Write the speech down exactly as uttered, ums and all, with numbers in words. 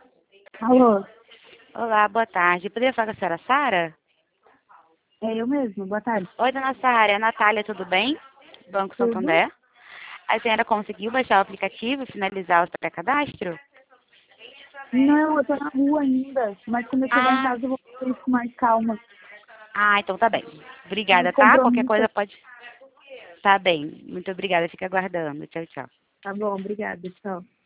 Alô, Olá, boa tarde. Poderia falar com a senhora Sara? é eu mesmo, boa tarde. Oi, dona Sara, é a Natália, tudo bem? Banco Tudo? Santander. A senhora conseguiu baixar o aplicativo e finalizar o pré-cadastro? Não, eu tô na rua ainda, mas quando eu chegar em Ah, casa eu vou fazer isso com mais calma. ah, então tá bem. Muito Obrigada, tá? Qualquer compromisso. coisa pode... Tá bem. Muito obrigada. Fica aguardando. Tchau, tchau. Tá bom, obrigada, tchau.